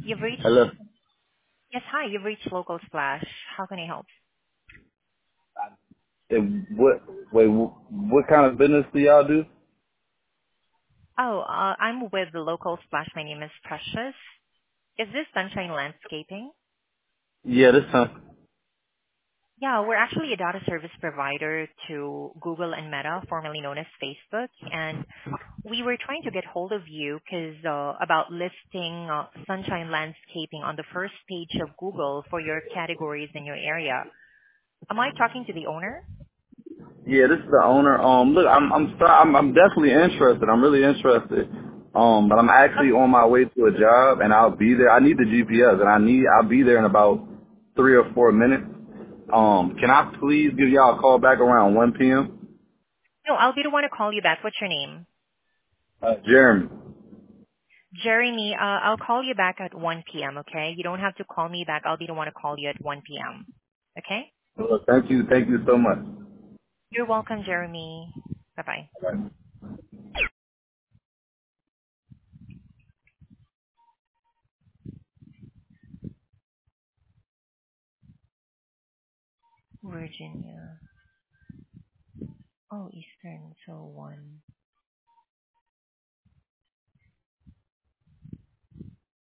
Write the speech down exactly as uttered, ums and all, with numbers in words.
You've reached. Hello. Yes, hi. You've reached Local Splash. How can I help? Eh, what? Wait. wh- What kind of business do y'all do? Oh, uh, I'm with the Local Splash. My name is Precious. Is this Sunshine Landscaping? Yeah, this time. Yeah, we're actually a data service provider to Google and Meta, formerly known as Facebook, and we were trying to get hold of you because uh, about listing uh, Sunshine Landscaping on the first page of Google for your categories in your area. Am I talking to the owner? Yeah, this is the owner. Um, look, I'm I'm sorry, I'm I'm definitely interested. I'm really interested. Um, but I'm actually on my way to a job, and I'll be there. I need the G P S, and I need I'll be there in about three or four minutes. Um, can I please give y'all a call back around one p.m.? No, I'll be the one to call you back. What's your name? Uh, Jeremy. Jeremy, uh, I'll call you back at one p.m., okay? You don't have to call me back. I'll be the one to call you at one p.m., okay? Look, thank you, thank you so much. You're welcome, Jeremy. Bye-bye. All right. Virginia. Oh, Eastern, so one.